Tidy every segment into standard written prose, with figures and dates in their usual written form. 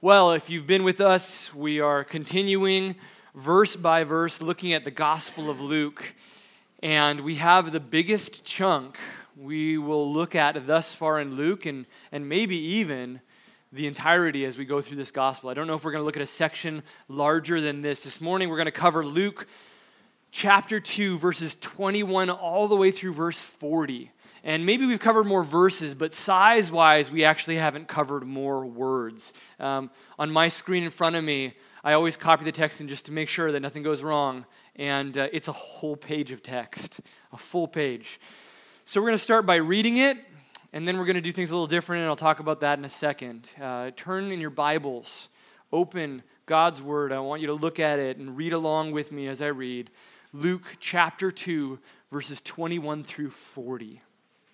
Well, if you've been with us, we are continuing verse by verse looking at the Gospel of Luke, and we have the biggest chunk we will look at thus far in Luke and maybe even the entirety as we go through this Gospel. I don't know if we're going to look at a section larger than this. This morning we're going to cover Luke chapter 2, verses 21 all the way through verse 40. And maybe we've covered more verses, but size-wise, we actually haven't covered more words. On my screen in front of me, I always copy the text in just to make sure that nothing goes wrong. And it's a whole page of text, a full page. So we're going to start by reading it, and then we're going to do things a little different, and I'll talk about that in a second. Turn in your Bibles, open God's Word. I want you to look at it and read along with me as I read. Luke chapter 2, verses 21 through 40.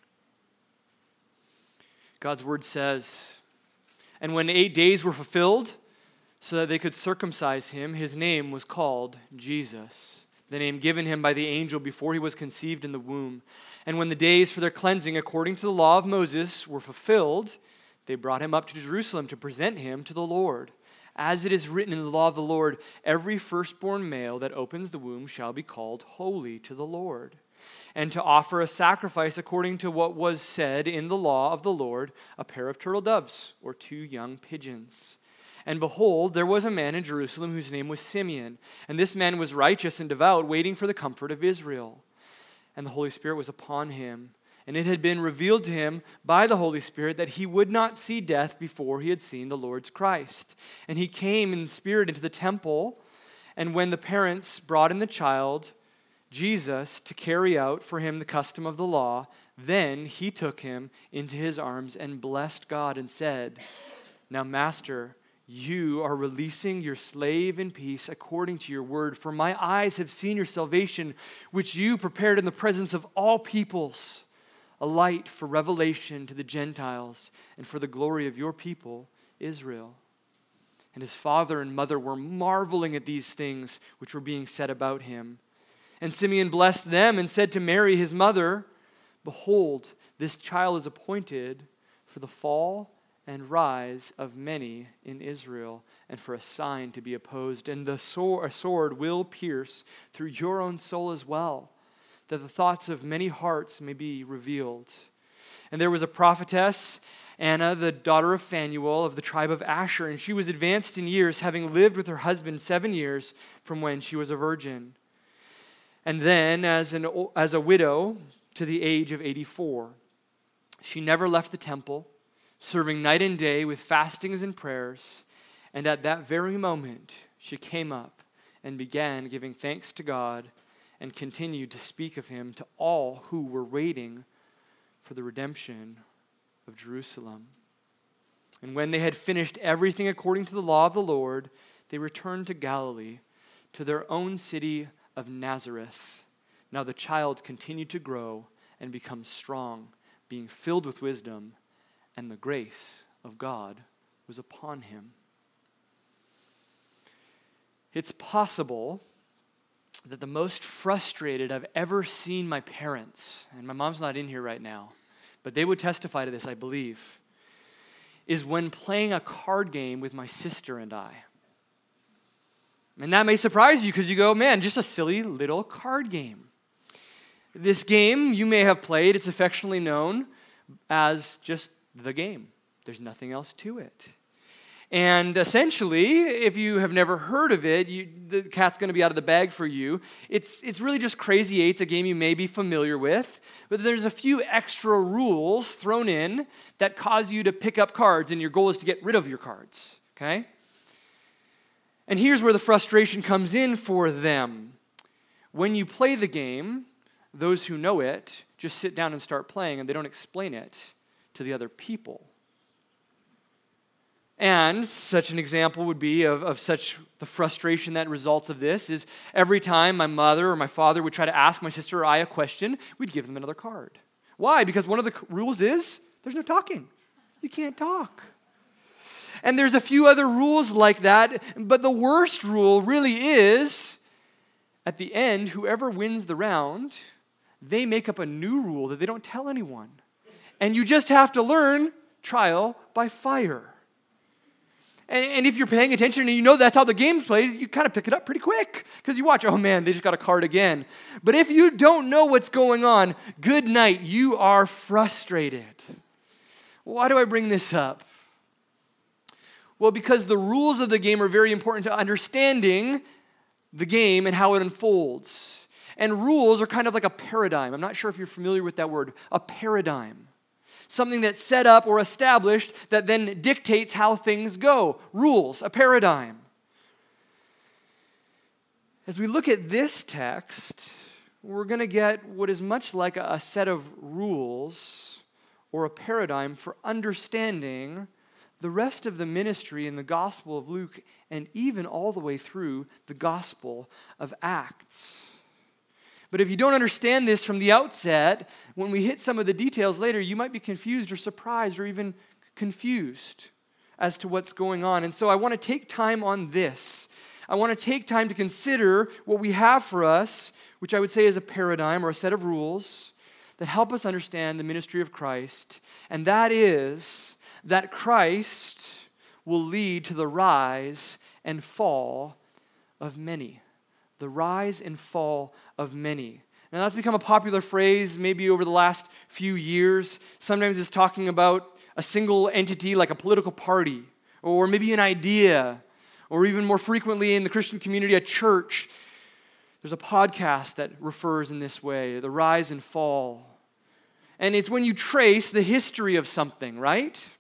God's word says, "And when 8 days were fulfilled, so that they could circumcise him, his name was called Jesus, the name given him by the angel before he was conceived in the womb. And when the days for their cleansing according to the law of Moses were fulfilled, they brought him up to Jerusalem to present him to the Lord. As it is written in the law of the Lord, every firstborn male that opens the womb shall be called holy to the Lord. And to offer a sacrifice according to what was said in the law of the Lord, a pair of turtle doves or 2 young pigeons. And behold, there was a man in Jerusalem whose name was Simeon. And this man was righteous and devout, waiting for the comfort of Israel. And the Holy Spirit was upon him. And it had been revealed to him by the Holy Spirit that he would not see death before he had seen the Lord's Christ. And he came in spirit into the temple. And when the parents brought in the child, Jesus, to carry out for him the custom of the law, then he took him into his arms and blessed God and said, 'Now, Master, you are releasing your slave in peace according to your word. For my eyes have seen your salvation, which you prepared in the presence of all peoples, a light for revelation to the Gentiles and for the glory of your people, Israel.' And his father and mother were marveling at these things which were being said about him. And Simeon blessed them and said to Mary, his mother, 'Behold, this child is appointed for the fall and rise of many in Israel, and for a sign to be opposed. And a sword will pierce through your own soul as well, that the thoughts of many hearts may be revealed.' And there was a prophetess, Anna, the daughter of Phanuel of the tribe of Asher, and she was advanced in years, having lived with her husband 7 years from when she was a virgin. And then, as a widow to the age of 84, she never left the temple, serving night and day with fastings and prayers. And at that very moment, she came up and began giving thanks to God and continued to speak of him to all who were waiting for the redemption of Jerusalem. And when they had finished everything according to the law of the Lord, they returned to Galilee, to their own city of Nazareth. Now the child continued to grow and become strong, being filled with wisdom, and the grace of God was upon him." It's possible that the most frustrated I've ever seen my parents, and my mom's not in here right now, but they would testify to this, I believe, is when playing a card game with my sister and I. And that may surprise you because you go, man, just a silly little card game. This game you may have played, it's affectionately known as just the game. There's nothing else to it. And essentially, if you have never heard of it, the cat's going to be out of the bag for you. It's really just Crazy Eights, a game you may be familiar with, but there's a few extra rules thrown in that cause you to pick up cards, and your goal is to get rid of your cards, okay? And here's where the frustration comes in for them. When you play the game, those who know it just sit down and start playing, and they don't explain it to the other people. And such an example would be of such the frustration that results of this is every time my mother or my father would try to ask my sister or I a question, we'd give them another card. Why? Because one of the rules is there's no talking. You can't talk. And there's a few other rules like that, but the worst rule really is, at the end, whoever wins the round, they make up a new rule that they don't tell anyone. And you just have to learn trial by fire. And if you're paying attention and you know that's how the game plays, you kind of pick it up pretty quick because you watch, oh man, they just got a card again. But if you don't know what's going on, good night, you are frustrated. Why do I bring this up? Well, because the rules of the game are very important to understanding the game and how it unfolds. And rules are kind of like a paradigm. I'm not sure if you're familiar with that word, a paradigm. Something that's set up or established that then dictates how things go. Rules, a paradigm. As we look at this text, we're going to get what is much like a set of rules or a paradigm for understanding the rest of the ministry in the Gospel of Luke and even all the way through the Gospel of Acts. But if you don't understand this from the outset, when we hit some of the details later, you might be confused or surprised or even confused as to what's going on. And so I want to take time on this. I want to take time to consider what we have for us, which I would say is a paradigm or a set of rules that help us understand the ministry of Christ. And that is that Christ will lead to the rise and fall of many. The rise and fall of many. Now that's become a popular phrase maybe over the last few years. Sometimes it's talking about a single entity like a political party, or maybe an idea, or even more frequently in the Christian community, a church. There's a podcast that refers in this way, the rise and fall. And it's when you trace the history of something, right?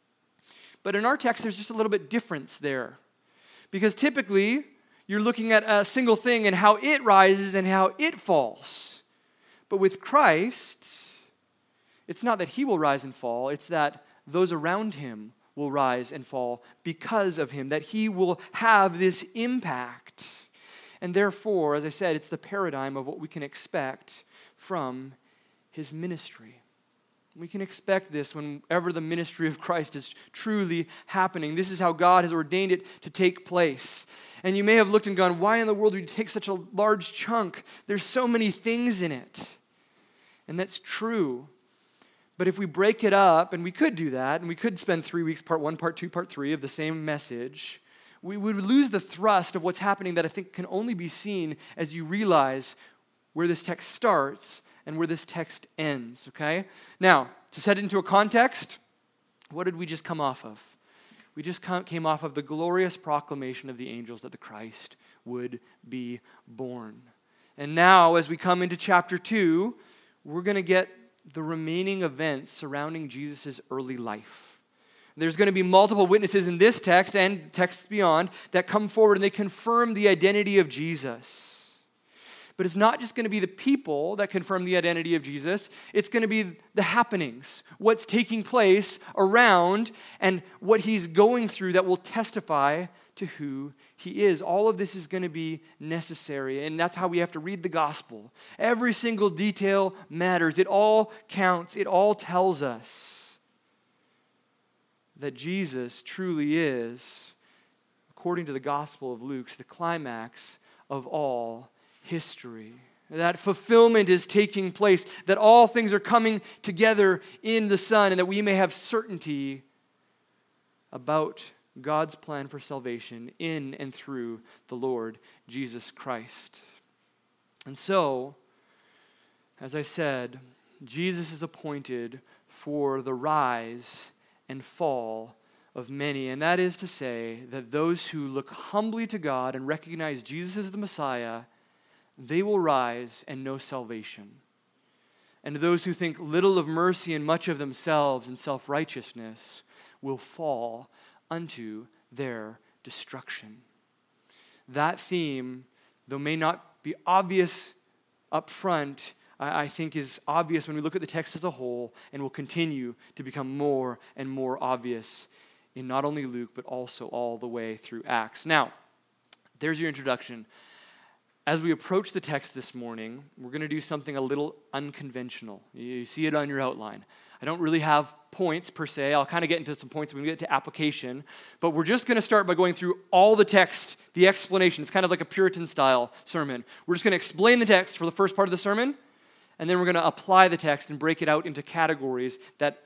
But in our text, there's just a little bit difference there. Because typically, you're looking at a single thing and how it rises and how it falls. But with Christ, it's not that he will rise and fall, it's that those around him will rise and fall because of him, that he will have this impact. And therefore, as I said, it's the paradigm of what we can expect from his ministry. We can expect this whenever the ministry of Christ is truly happening. This is how God has ordained it to take place. And you may have looked and gone, why in the world would you take such a large chunk? There's so many things in it. And that's true. But if we break it up, and we could do that, and we could spend 3 weeks, part 1, part 2, part 3 of the same message, we would lose the thrust of what's happening that I think can only be seen as you realize where this text starts and where this text ends, okay? Now, to set it into a context, what did we just come off of? We just came off of the glorious proclamation of the angels that the Christ would be born. And now, as we come into chapter 2, we're going to get the remaining events surrounding Jesus' early life. There's going to be multiple witnesses in this text and texts beyond that come forward and they confirm the identity of Jesus. But it's not just going to be the people that confirm the identity of Jesus. It's going to be the happenings, what's taking place around and what he's going through that will testify to who he is. All of this is going to be necessary, and that's how we have to read the gospel. Every single detail matters. It all counts. It all tells us that Jesus truly is, according to the Gospel of Luke, the climax of all history. That fulfillment is taking place, that all things are coming together in the Son, and that we may have certainty about God's plan for salvation in and through the Lord Jesus Christ. And so, as I said, Jesus is appointed for the rise and fall of many, and that is to say that those who look humbly to God and recognize Jesus as the Messiah, they will rise and know salvation. And those who think little of mercy and much of themselves and self-righteousness will fall unto their destruction. That theme, though may not be obvious up front, I think is obvious when we look at the text as a whole and will continue to become more and more obvious in not only Luke, but also all the way through Acts. Now, there's your introduction. As we approach the text this morning, we're going to do something a little unconventional. You see it on your outline. I don't really have points per se. I'll kind of get into some points when we get to application. But we're just going to start by going through all the text, the explanation. It's kind of like a Puritan-style sermon. We're just going to explain the text for the first part of the sermon, and then we're going to apply the text and break it out into categories that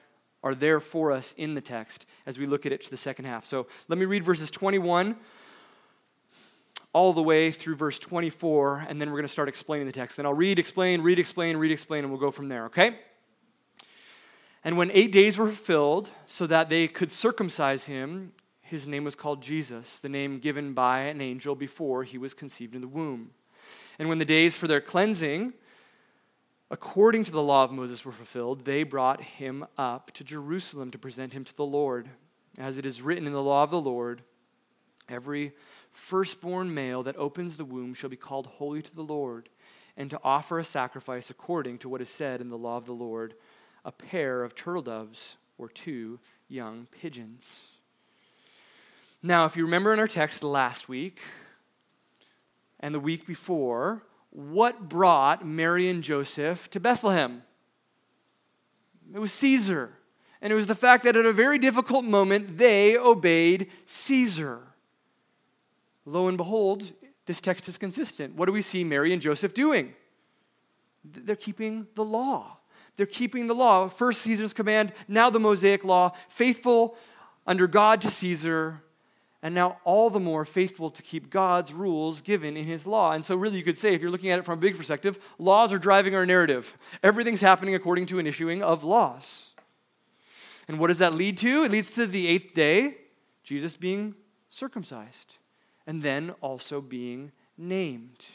are there for us in the text as we look at it to the second half. So let me read verses 21 all the way through verse 24, and then we're going to start explaining the text. Then I'll read, explain, and we'll go from there, okay? And when 8 days were fulfilled, so that they could circumcise him, his name was called Jesus, the name given by an angel before he was conceived in the womb. And when the days for their cleansing, according to the law of Moses, were fulfilled, they brought him up to Jerusalem to present him to the Lord. As it is written in the law of the Lord, every firstborn male that opens the womb shall be called holy to the Lord, and to offer a sacrifice according to what is said in the law of the Lord, a pair of turtle doves or 2 young pigeons. Now, if you remember in our text last week and the week before, what brought Mary and Joseph to Bethlehem? It was Caesar. And it was the fact that at a very difficult moment, they obeyed Caesar. Lo and behold, this text is consistent. What do we see Mary and Joseph doing? They're keeping the law. They're keeping the law. First Caesar's command, now the Mosaic law, faithful under God to Caesar, and now all the more faithful to keep God's rules given in his law. And so really you could say, if you're looking at it from a big perspective, laws are driving our narrative. Everything's happening according to an issuing of laws. And what does that lead to? It leads to the 8th day, Jesus being circumcised, and then also being named.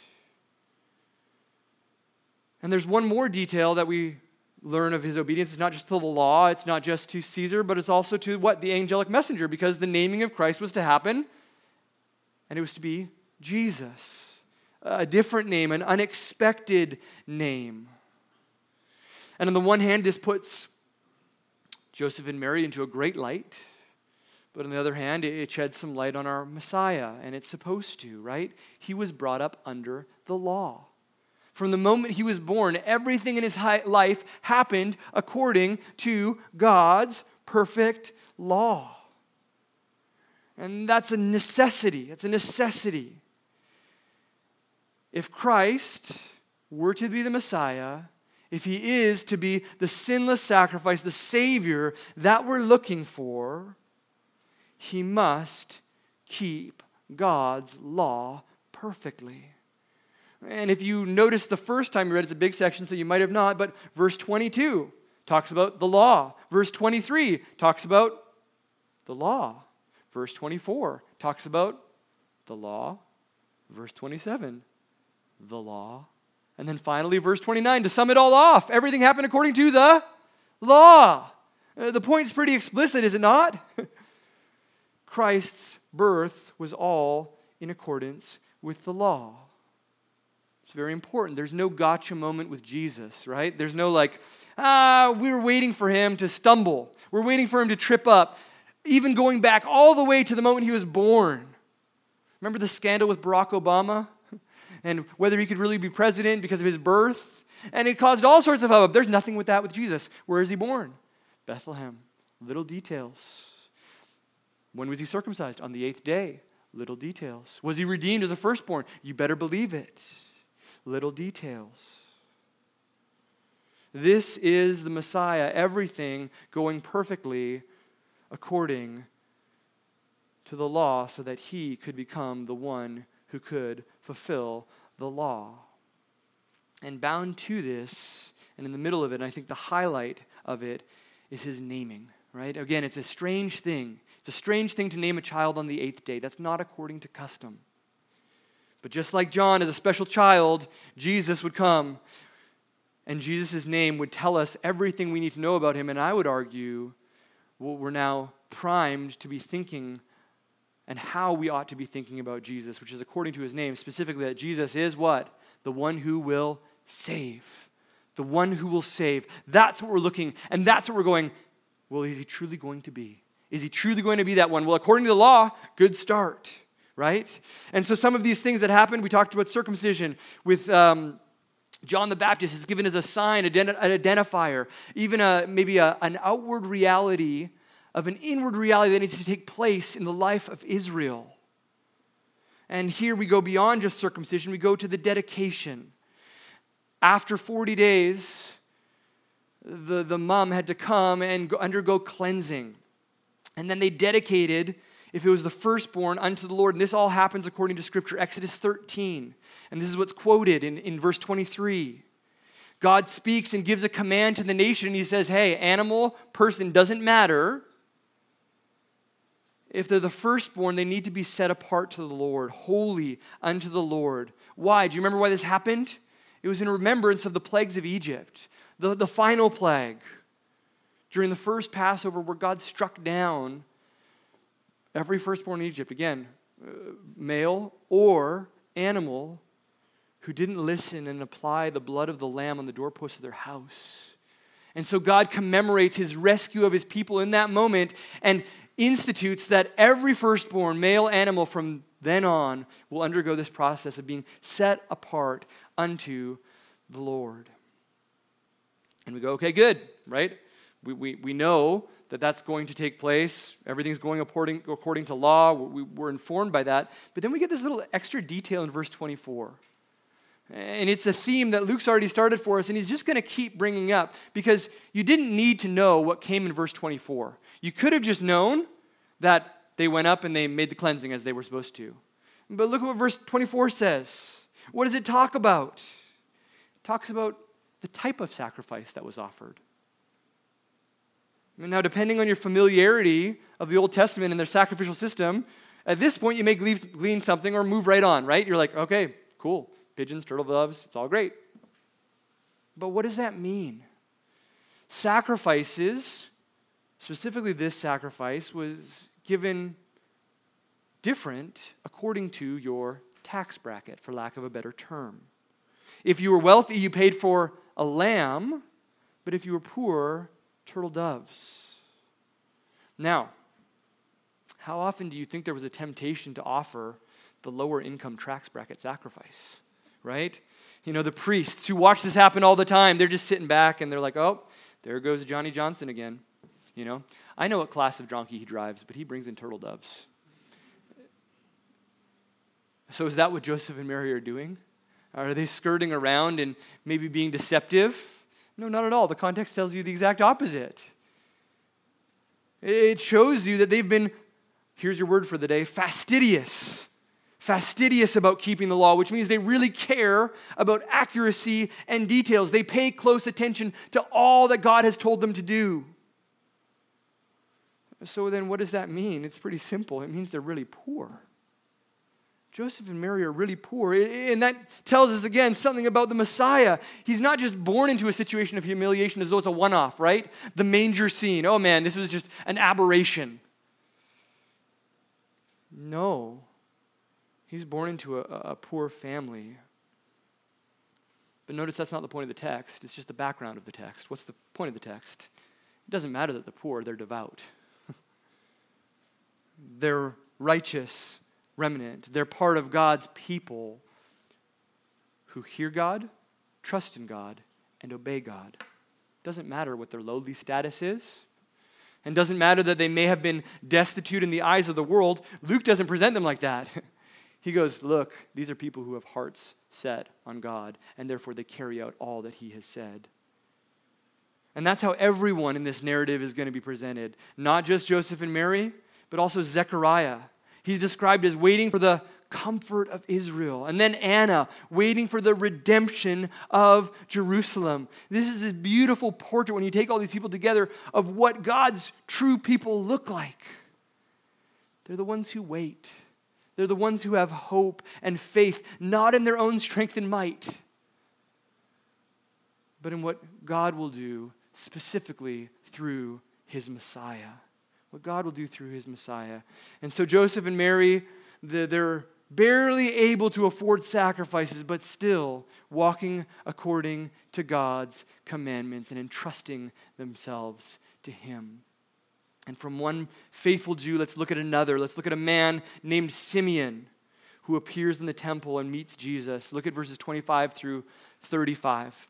And there's one more detail that we learn of his obedience. It's not just to the law, it's not just to Caesar, but it's also to what? The angelic messenger, because the naming of Christ was to happen, and it was to be Jesus. A different name, an unexpected name. And on the one hand, this puts Joseph and Mary into a great light, but on the other hand, it sheds some light on our Messiah, and it's supposed to, right? He was brought up under the law. From the moment he was born, everything in his life happened according to God's perfect law. And that's a necessity. It's a necessity. If Christ were to be the Messiah, if he is to be the sinless sacrifice, the Savior that we're looking for, he must keep God's law perfectly. And if you notice the first time you read, it's a big section, so you might have not, but verse 22 talks about the law. Verse 23 talks about the law. Verse 24 talks about the law. Verse 27, the law. And then finally, verse 29, to sum it all off, everything happened according to the law. The point's pretty explicit, is it not? Christ's birth was all in accordance with the law. It's very important. There's no gotcha moment with Jesus, right? There's no we're waiting for him to stumble. We're waiting for him to trip up. Even going back all the way to the moment he was born. Remember the scandal with Barack Obama? And whether he could really be president because of his birth? And it caused all sorts of hubbub. There's nothing with that with Jesus. Where is he born? Bethlehem. Little details. When was he circumcised? On the 8th day. Little details. Was he redeemed as a firstborn? You better believe it. Little details. This is the Messiah, everything going perfectly according to the law so that he could become the one who could fulfill the law. And bound to this, and in the middle of it, and I think the highlight of it is his naming, right? Again, it's a strange thing. It's a strange thing to name a child on the 8th day. That's not according to custom. But just like John is a special child, Jesus would come, and Jesus' name would tell us everything we need to know about him. And I would argue we're now primed to be thinking and how we ought to be thinking about Jesus, which is according to his name, specifically that Jesus is what? The one who will save. The one who will save. That's what we're looking, and that's what we're going, well, is he truly going to be? Is he truly going to be that one? Well, according to the law, good start. Right? And so some of these things that happened, we talked about circumcision with John the Baptist. It's given as a sign, an identifier, even an outward reality of an inward reality that needs to take place in the life of Israel. And here we go beyond just circumcision. We go to the dedication. After 40 days, the mom had to come and undergo cleansing. And then they dedicated, if it was the firstborn, unto the Lord. And this all happens according to Scripture, Exodus 13. And this is what's quoted in verse 23. God speaks and gives a command to the nation. And he says, hey, animal, person, doesn't matter. If they're the firstborn, they need to be set apart to the Lord, holy unto the Lord. Why? Do you remember why this happened? It was in remembrance of the plagues of Egypt, the final plague during the first Passover where God struck down every firstborn in Egypt. Again, male or animal who didn't listen and apply the blood of the lamb on the doorpost of their house. And so God commemorates his rescue of his people in that moment and institutes that every firstborn male animal from then on will undergo this process of being set apart unto the Lord. And we go, okay, good, right? We know that that's going to take place. Everything's going according to law. We're informed by that. But then we get this little extra detail in verse 24. And it's a theme that Luke's already started for us, and he's just going to keep bringing up because you didn't need to know what came in verse 24. You could have just known that they went up and they made the cleansing as they were supposed to. But look at what verse 24 says. What does it talk about? It talks about the type of sacrifice that was offered. Now, depending on your familiarity of the Old Testament and their sacrificial system, at this point you may glean something or move right on, right? You're like, okay, cool. Pigeons, turtle doves, it's all great. But what does that mean? Sacrifices, specifically this sacrifice, was given different according to your tax bracket, for lack of a better term. If you were wealthy, you paid for a lamb, but if you were poor, turtle doves. Now, how often do you think there was a temptation to offer the lower income tax bracket sacrifice? Right? You know, the priests who watch this happen all the time, they're just sitting back and they're like, oh, there goes Johnny Johnson again. You know, I know what class of donkey he drives, but he brings in turtle doves. So is that what Joseph and Mary are doing? Are they skirting around and maybe being deceptive? No, not at all. The context tells you the exact opposite. It shows you that they've been, here's your word for the day, fastidious. Fastidious about keeping the law, which means they really care about accuracy and details. They pay close attention to all that God has told them to do. So then what does that mean? It's pretty simple. It means they're really poor. Joseph and Mary are really poor. And that tells us, again, something about the Messiah. He's not just born into a situation of humiliation as though it's a one-off, right? The manger scene. Oh man, this was just an aberration. No. He's born into a poor family. But notice that's not the point of the text. It's just the background of the text. What's the point of the text? It doesn't matter that they're poor, they're devout. They're righteous remnant. They're part of God's people who hear God, trust in God, and obey God. Doesn't matter what their lowly status is. And doesn't matter that they may have been destitute in the eyes of the world. Luke doesn't present them like that. He goes, look, these are people who have hearts set on God, and therefore they carry out all that he has said. And that's how everyone in this narrative is going to be presented. Not just Joseph and Mary, but also Zechariah. He's described as waiting for the comfort of Israel. And then Anna, waiting for the redemption of Jerusalem. This is a beautiful portrait when you take all these people together of what God's true people look like. They're the ones who wait. They're the ones who have hope and faith, not in their own strength and might, but in what God will do specifically through his Messiah. What God will do through his Messiah. And so Joseph and Mary, they're barely able to afford sacrifices, but still walking according to God's commandments and entrusting themselves to him. And from one faithful Jew, let's look at another. Let's look at a man named Simeon who appears in the temple and meets Jesus. Look at verses 25 through 35.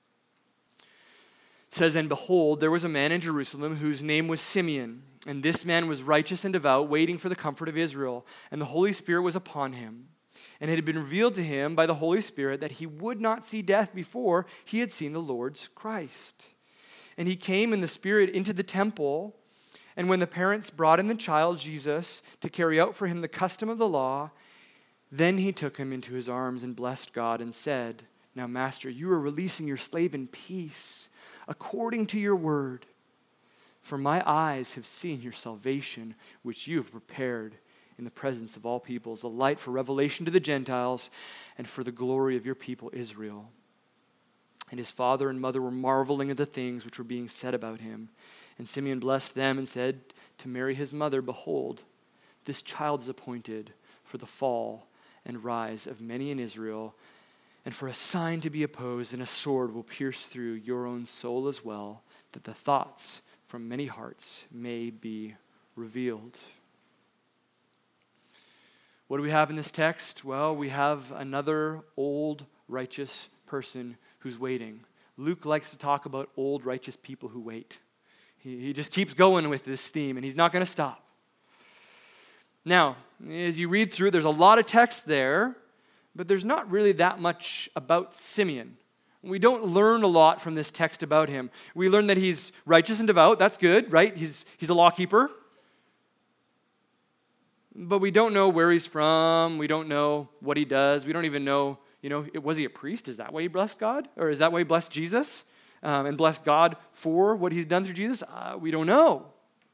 It says, and behold, there was a man in Jerusalem whose name was Simeon. And this man was righteous and devout, waiting for the comfort of Israel. And the Holy Spirit was upon him. And it had been revealed to him by the Holy Spirit that he would not see death before he had seen the Lord's Christ. And he came in the Spirit into the temple. And when the parents brought in the child, Jesus, to carry out for him the custom of the law, then he took him into his arms and blessed God and said, "Now, Master, you are releasing your slave in peace, according to your word. For my eyes have seen your salvation, which you have prepared in the presence of all peoples, a light for revelation to the Gentiles and for the glory of your people Israel." And his father and mother were marveling at the things which were being said about him. And Simeon blessed them and said to Mary his mother, "Behold, this child is appointed for the fall and rise of many in Israel, and for a sign to be opposed, and a sword will pierce through your own soul as well, that the thoughts from many hearts may be revealed." What do we have in this text? Well, we have another old righteous person who's waiting. Luke likes to talk about old righteous people who wait. He just keeps going with this theme, and he's not going to stop. Now, as you read through, there's a lot of text there, but there's not really that much about Simeon. We don't learn a lot from this text about him. We learn that he's righteous and devout. That's good, right? He's a lawkeeper. But we don't know where he's from. We don't know what he does. We don't even know, was he a priest? Is that why he blessed God? Or is that why he blessed Jesus? And blessed God for what he's done through Jesus? We don't know.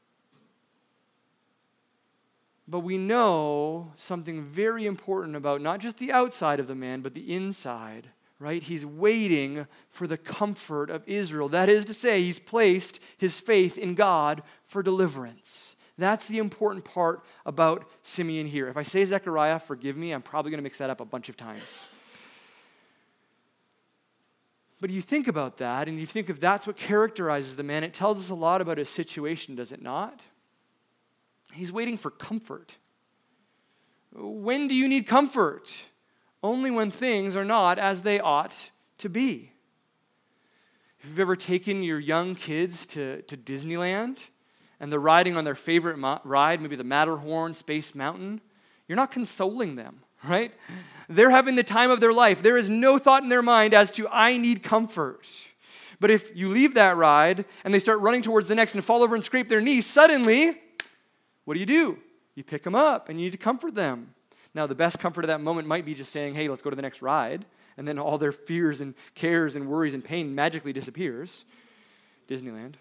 But we know something very important about not just the outside of the man, but the inside, right? He's waiting for the comfort of Israel. That is to say, he's placed his faith in God for deliverance. That's the important part about Simeon here. If I say Zechariah, forgive me, I'm probably going to mix that up a bunch of times. But you think about that, and you think if that's what characterizes the man, it tells us a lot about his situation, does it not? He's waiting for comfort. When do you need comfort? Only when things are not as they ought to be. If you've ever taken your young kids to Disneyland and they're riding on their favorite ride, maybe the Matterhorn, Space Mountain, you're not consoling them, right? They're having the time of their life. There is no thought in their mind as to, I need comfort. But if you leave that ride and they start running towards the next and fall over and scrape their knee, suddenly, what do? You pick them up and you need to comfort them. Now, the best comfort of that moment might be just saying, hey, let's go to the next ride. And then all their fears and cares and worries and pain magically disappears. Disneyland.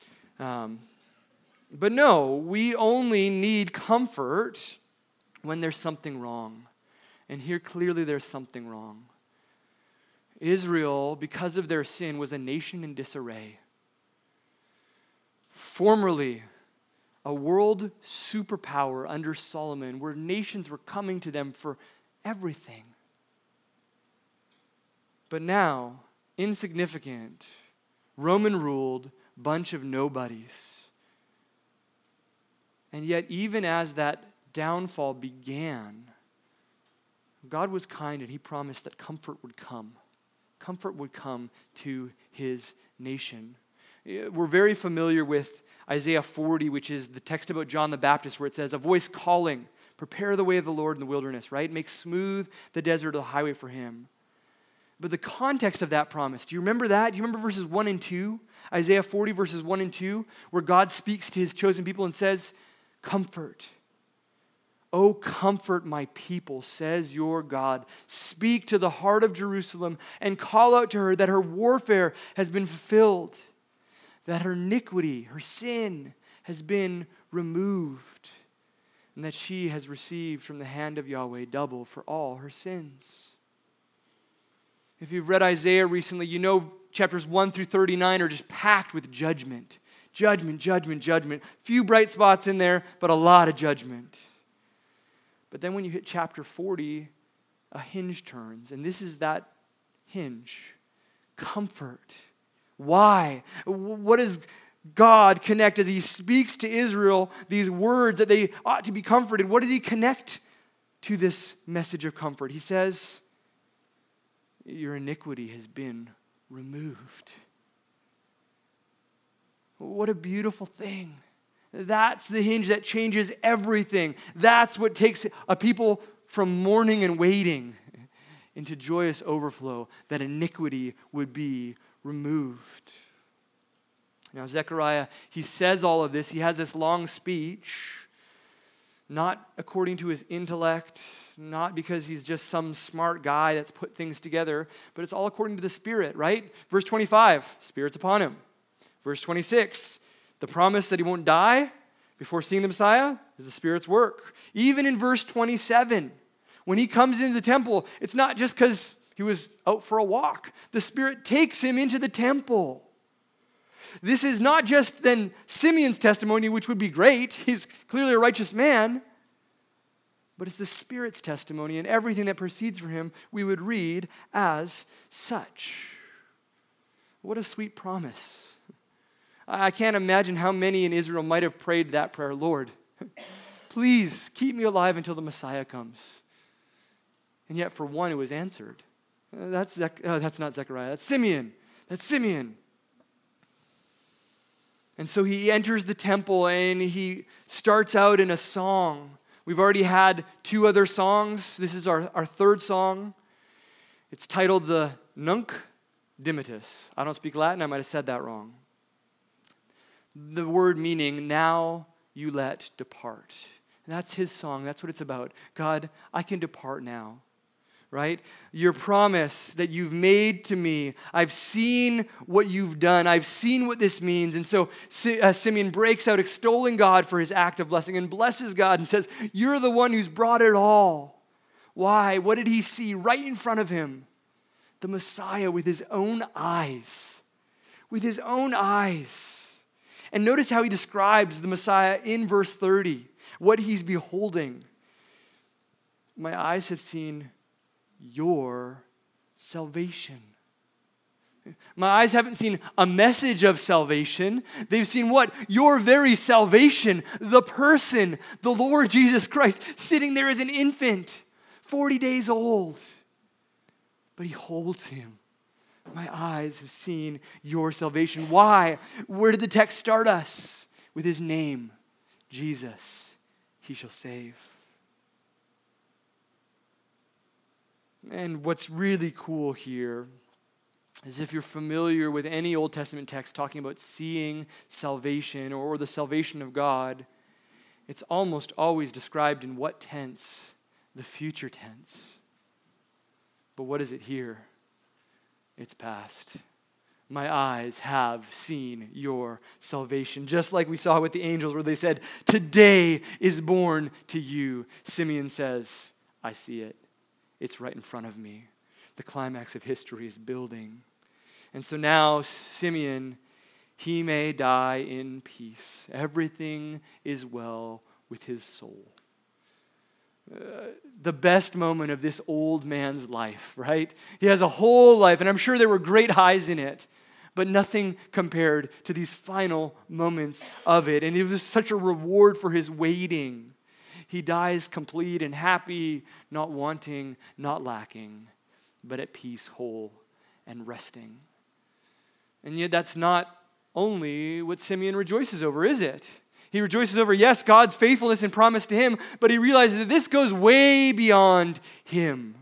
But no, we only need comfort when there's something wrong. And here clearly there's something wrong. Israel, because of their sin, was a nation in disarray. Formerly, a world superpower under Solomon, where nations were coming to them for everything. But now, insignificant, Roman-ruled bunch of nobodies. And yet, even as that downfall began, God was kind and he promised that comfort would come. Comfort would come to his nation. We're very familiar with Isaiah 40, which is the text about John the Baptist, where it says, a voice calling, prepare the way of the Lord in the wilderness, right? Make smooth the desert a highway for him. But the context of that promise, do you remember that? Do you remember verses 1 and 2? Isaiah 40, verses 1 and 2, where God speaks to his chosen people and says, comfort. Oh, comfort my people, says your God. Speak to the heart of Jerusalem and call out to her that her warfare has been fulfilled, that her iniquity, her sin, has been removed, and that she has received from the hand of Yahweh double for all her sins. If you've read Isaiah recently, you know chapters 1 through 39 are just packed with judgment. Judgment, judgment, judgment. Few bright spots in there, but a lot of judgment. But then when you hit chapter 40, a hinge turns, and this is that hinge. Comfort. Why? What does God connect as he speaks to Israel these words that they ought to be comforted? What does he connect to this message of comfort? He says, your iniquity has been removed. What a beautiful thing. That's the hinge that changes everything. That's what takes a people from mourning and waiting into joyous overflow, that iniquity would be removed. Now, Zechariah, he says all of this. He has this long speech, not according to his intellect, not because he's just some smart guy that's put things together, but it's all according to the Spirit, right? Verse 25, Spirit's upon him. Verse 26, the promise that he won't die before seeing the Messiah is the Spirit's work. Even in verse 27, when he comes into the temple, it's not just because he was out for a walk. The Spirit takes him into the temple. This is not just then Simeon's testimony, which would be great. He's clearly a righteous man. But it's the Spirit's testimony, and everything that proceeds from him we would read as such. What a sweet promise. I can't imagine how many in Israel might have prayed that prayer. Lord, please keep me alive until the Messiah comes. And yet for one it was answered. That's not Zechariah, that's Simeon. That's Simeon. And so he enters the temple and he starts out in a song. We've already had 2 other songs. This is our third song. It's titled the Nunc Dimittis. I don't speak Latin, I might have said that wrong. The word meaning, now you let depart. That's his song, that's what it's about. God, I can depart now. Right? Your promise that you've made to me. I've seen what you've done. I've seen what this means. And so Simeon breaks out extolling God for his act of blessing and blesses God and says, you're the one who's brought it all. Why? What did he see right in front of him? The Messiah with his own eyes. With his own eyes. And notice how he describes the Messiah in verse 30. What he's beholding. My eyes have seen your salvation. My eyes haven't seen a message of salvation. They've seen what? Your very salvation. The person, the Lord Jesus Christ, sitting there as an infant, 40 days old. But he holds him. My eyes have seen your salvation. Why? Where did the text start us? With his name, Jesus, he shall save. And what's really cool here is if you're familiar with any Old Testament text talking about seeing salvation or the salvation of God, it's almost always described in what tense? The future tense. But what is it here? It's past. My eyes have seen your salvation. Just like we saw with the angels where they said, today is born to you. Simeon says, I see it. It's right in front of me. The climax of history is building. And so now Simeon, he may die in peace. Everything is well with his soul. The best moment of this old man's life, right? He has a whole life, and I'm sure there were great highs in it, but nothing compared to these final moments of it. And it was such a reward for his waiting. He dies complete and happy, not wanting, not lacking, but at peace, whole, and resting. And yet that's not only what Simeon rejoices over, is it? He rejoices over, yes, God's faithfulness and promise to him, but he realizes that this goes way beyond him.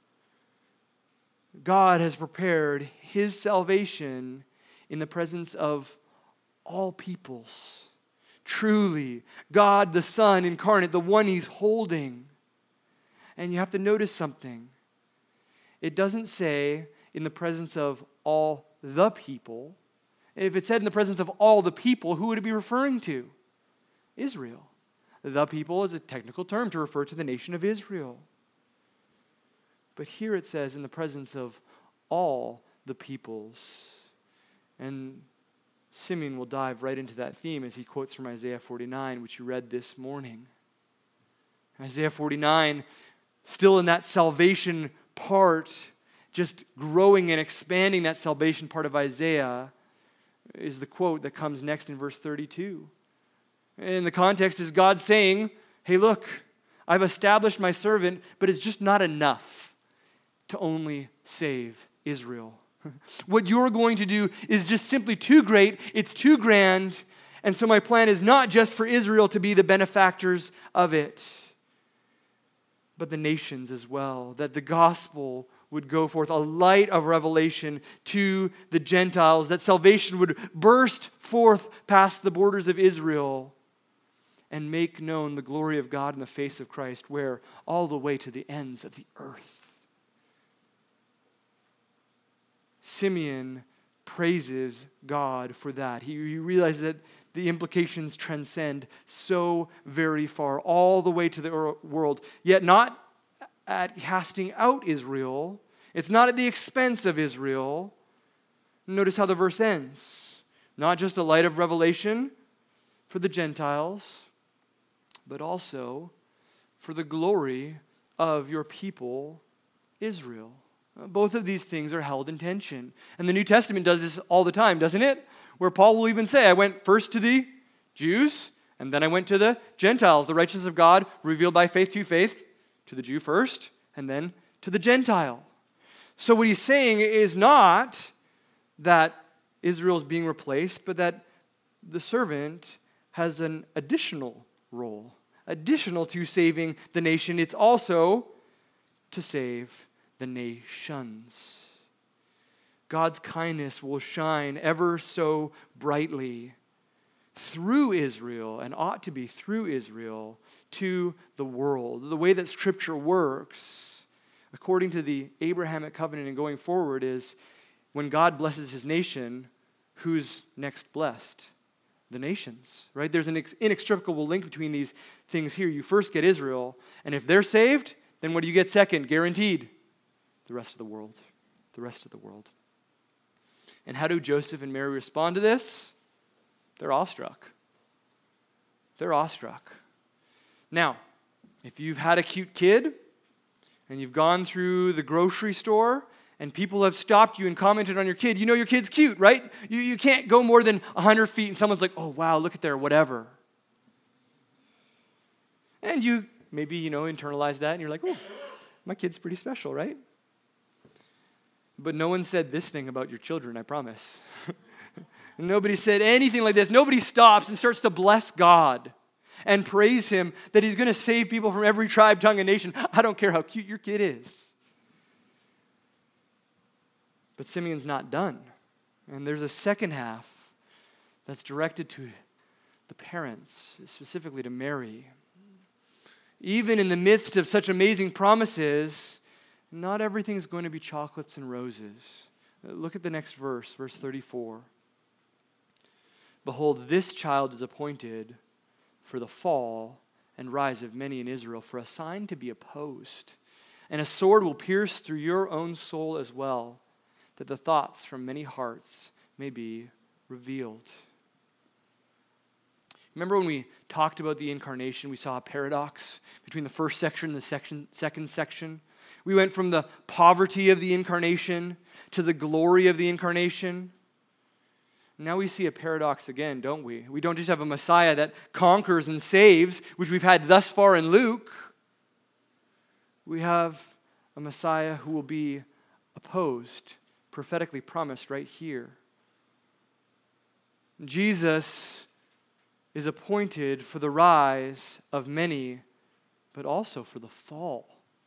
God has prepared his salvation in the presence of all peoples. Truly, God the Son incarnate, the one he's holding. And you have to notice something. It doesn't say in the presence of all the people. If it said in the presence of all the people, who would it be referring to? Israel. The people is a technical term to refer to the nation of Israel. But here it says in the presence of all the peoples. And Simeon will dive right into that theme as he quotes from Isaiah 49, which you read this morning. Isaiah 49, still in that salvation part, just growing and expanding that salvation part of Isaiah, is the quote that comes next in verse 32. And the context is God saying, hey, look, I've established my servant, but it's just not enough to only save Israel. What you're going to do is just simply too great, it's too grand, and so my plan is not just for Israel to be the benefactors of it, but the nations as well, that the gospel would go forth, a light of revelation to the Gentiles, that salvation would burst forth past the borders of Israel and make known the glory of God in the face of Christ, where all the way to the ends of the earth. Simeon praises God for that. He realizes that the implications transcend so very far, all the way to the world, yet not at casting out Israel. It's not at the expense of Israel. Notice how the verse ends. Not just a light of revelation for the Gentiles, but also for the glory of your people, Israel. Both of these things are held in tension. And the New Testament does this all the time, doesn't it? Where Paul will even say, I went first to the Jews, and then I went to the Gentiles, the righteousness of God revealed by faith to the Jew first, and then to the Gentile. So what he's saying is not that Israel is being replaced, but that the servant has an additional role, additional to saving the nation. It's also to save the nations. God's kindness will shine ever so brightly through Israel, and ought to be through Israel, to the world. The way that Scripture works, according to the Abrahamic covenant and going forward, is when God blesses his nation, who's next blessed? The nations, right? There's an inextricable link between these things here. You first get Israel, and if they're saved, then what do you get second? Guaranteed. The rest of the world. The rest of the world. And how do Joseph and Mary respond to this? They're awestruck. They're awestruck. Now, if you've had a cute kid and you've gone through the grocery store and people have stopped you and commented on your kid, you know your kid's cute, right? You can't go more than 100 feet and someone's like, oh, wow, look at their whatever. And you maybe, internalize that and you're like, oh, my kid's pretty special, right? But no one said this thing about your children, I promise. Nobody said anything like this. Nobody stops and starts to bless God and praise him that he's going to save people from every tribe, tongue, and nation. I don't care how cute your kid is. But Simeon's not done. And there's a second half that's directed to the parents, specifically to Mary. Even in the midst of such amazing promises, not everything is going to be chocolates and roses. Look at the next verse, verse 34. Behold, this child is appointed for the fall and rise of many in Israel, for a sign to be opposed. And a sword will pierce through your own soul as well, that the thoughts from many hearts may be revealed. Remember when we talked about the incarnation, we saw a paradox between the first section and the second section. We went from the poverty of the incarnation to the glory of the incarnation. Now we see a paradox again, don't we? We don't just have a Messiah that conquers and saves, which we've had thus far in Luke. We have a Messiah who will be opposed, prophetically promised right here. Jesus is appointed for the rise of many, but also for the fall.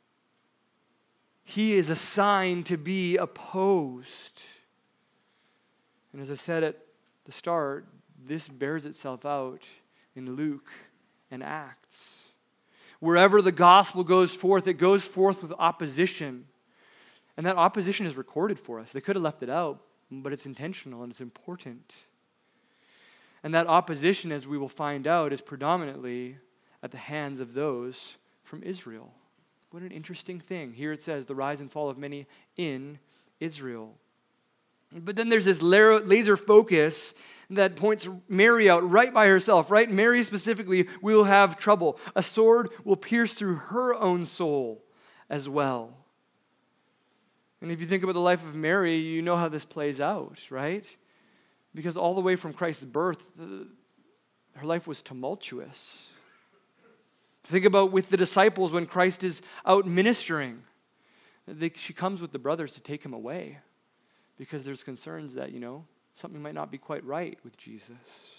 He is assigned to be opposed. And as I said at the start, this bears itself out in Luke and Acts. Wherever the gospel goes forth, it goes forth with opposition. And that opposition is recorded for us. They could have left it out, but it's intentional and it's important. And that opposition, as we will find out, is predominantly at the hands of those from Israel. What an interesting thing. Here it says, the rise and fall of many in Israel. But then there's this laser focus that points Mary out right by herself, right? Mary specifically will have trouble. A sword will pierce through her own soul as well. And if you think about the life of Mary, you know how this plays out, right? Because all the way from Christ's birth, her life was tumultuous. Think about with the disciples when Christ is out ministering. She comes with the brothers to take him away because there's concerns that, something might not be quite right with Jesus.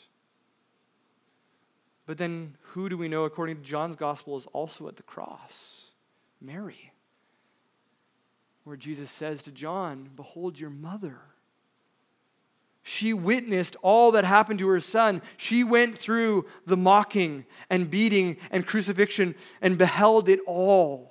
But then who do we know, according to John's gospel, is also at the cross? Mary. where Jesus says to John, "Behold your mother." She witnessed all that happened to her son. She went through the mocking and beating and crucifixion and beheld it all.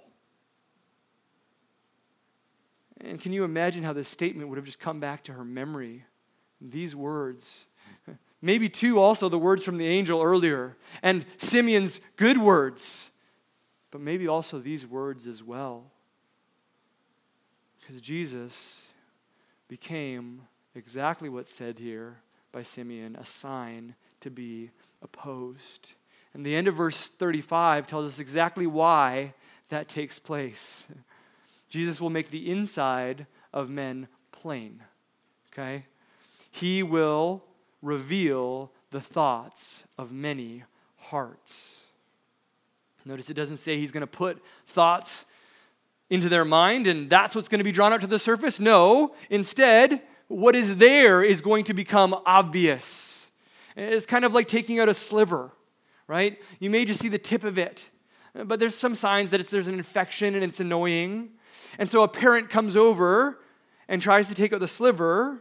And can you imagine how this statement would have just come back to her memory? These words. Maybe too also the words from the angel earlier and Simeon's good words. But maybe also these words as well. Because Jesus became exactly what's said here by Simeon, a sign to be opposed. And the end of verse 35 tells us exactly why that takes place. Jesus will make the inside of men plain. Okay? He will reveal the thoughts of many hearts. Notice it doesn't say he's going to put thoughts into their mind and that's what's going to be drawn out to the surface. No, instead, what is there is going to become obvious. It's kind of like taking out a sliver, right? You may just see the tip of it, but there's some signs that there's an infection and it's annoying. And so a parent comes over and tries to take out the sliver.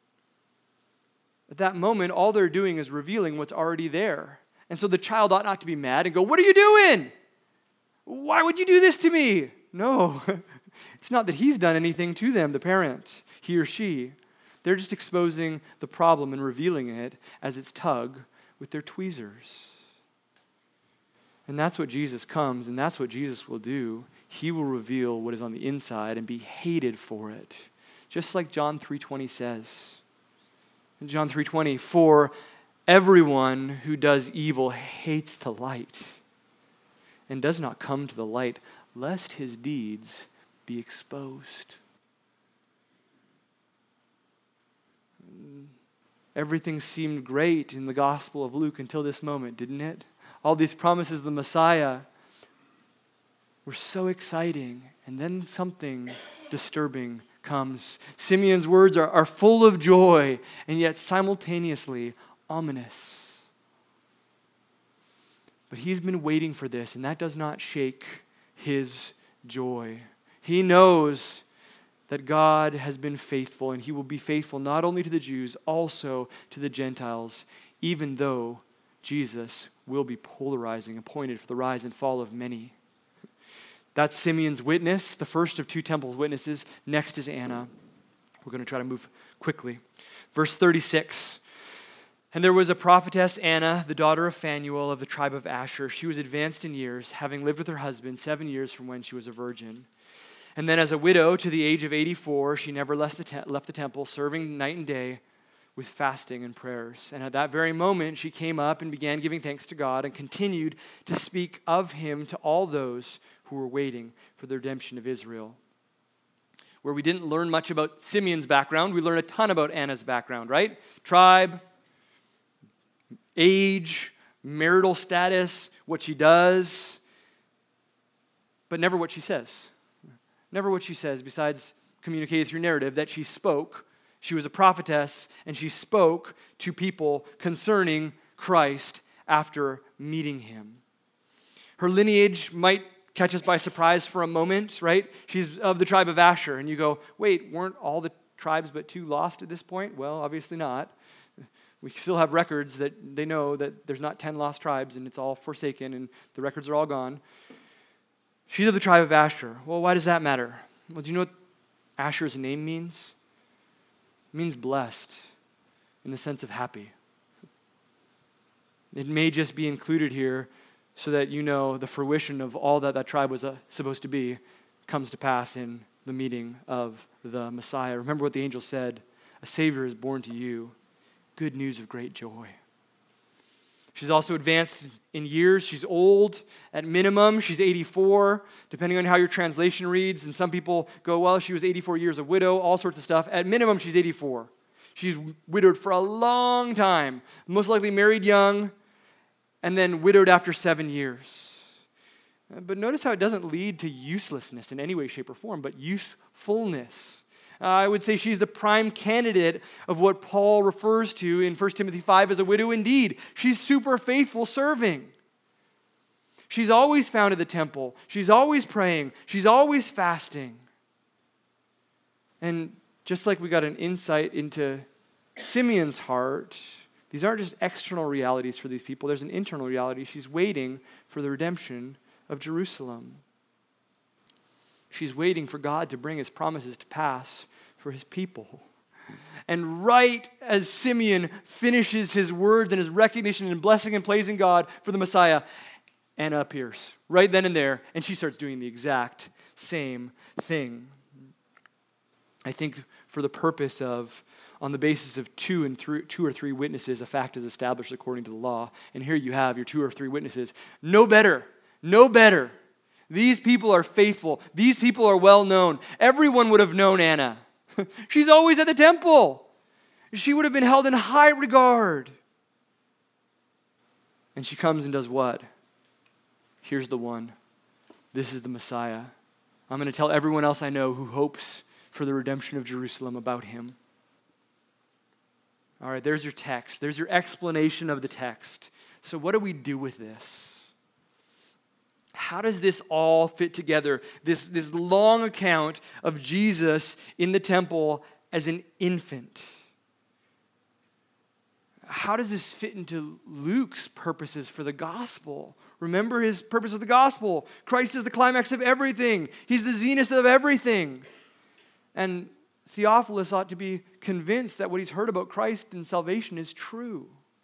At that moment, all they're doing is revealing what's already there. And so the child ought not to be mad and go, "What are you doing? Why would you do this to me?" No, it's not that he's done anything to them, the parent, he or she. They're just exposing the problem and revealing it as it's tug with their tweezers. And that's what Jesus comes, and that's what Jesus will do. He will reveal what is on the inside and be hated for it. Just like John 3:20 says. In John 3:20, "For everyone who does evil hates the light and does not come to the light, lest his deeds be exposed." Everything seemed great in the Gospel of Luke until this moment, didn't it? All these promises of the Messiah were so exciting, and then something disturbing comes. Simeon's words are full of joy, and yet simultaneously ominous. But he's been waiting for this, and that does not shake his joy. He knows that God has been faithful, and he will be faithful not only to the Jews, also to the Gentiles, even though Jesus will be polarizing, appointed for the rise and fall of many. That's Simeon's witness, the first of two temple witnesses. Next is Anna. We're going to try to move quickly. Verse 36. "And there was a prophetess, Anna, the daughter of Phanuel of the tribe of Asher. She was advanced in years, having lived with her husband 7 years from when she was a virgin. And then as a widow to the age of 84, she never left the temple, serving night and day with fasting and prayers. And at that very moment, she came up and began giving thanks to God and continued to speak of him to all those who were waiting for the redemption of Israel." Where we didn't learn much about Simeon's background, we learn a ton about Anna's background, right? Tribe, age, marital status, what she does, but never what she says. Never what she says, besides communicated through narrative, that she spoke. She was a prophetess, and she spoke to people concerning Christ after meeting him. Her lineage might catch us by surprise for a moment, right? She's of the tribe of Asher, and you go, wait, weren't all the tribes but two lost at this point? Well, obviously not. We still have records that they know that there's not 10 lost tribes, and it's all forsaken, and the records are all gone. She's of the tribe of Asher. Well, why does that matter? Well, do you know what Asher's name means? It means blessed in the sense of happy. It may just be included here so that you know the fruition of all that tribe was supposed to be comes to pass in the meeting of the Messiah. Remember what the angel said, "A Savior is born to you, good news of great joy." She's also advanced in years. She's old. At minimum, she's 84, depending on how your translation reads. And some people go, well, she was 84 years a widow, all sorts of stuff. At minimum, she's 84. She's widowed for a long time, most likely married young, and then widowed after 7 years. But notice how it doesn't lead to uselessness in any way, shape, or form, but usefulness. I would say she's the prime candidate of what Paul refers to in 1 Timothy 5 as a widow indeed. She's super faithful serving. She's always found at the temple. She's always praying. She's always fasting. And just like we got an insight into Simeon's heart, these aren't just external realities for these people. There's an internal reality. She's waiting for the redemption of Jerusalem. She's waiting for God to bring his promises to pass for his people. And right as Simeon finishes his words and his recognition and blessing and praising God for the Messiah, Anna appears right then and there, and she starts doing the exact same thing. I think for the purpose of, on the basis of two or three witnesses, a fact is established according to the law. And here you have your 2 or 3 witnesses. No better. These people are faithful. These people are well known. Everyone would have known Anna. She's always at the temple. She would have been held in high regard. And she comes and does what? Here's the one. This is the Messiah. I'm going to tell everyone else I know who hopes for the redemption of Jerusalem about him. All right, there's your text. There's your explanation of the text. So what do we do with this? How does this all fit together? This long account of Jesus in the temple as an infant. How does this fit into Luke's purposes for the gospel? Remember his purpose of the gospel. Christ is the climax of everything. He's the zenith of everything. And Theophilus ought to be convinced that what he's heard about Christ and salvation is true.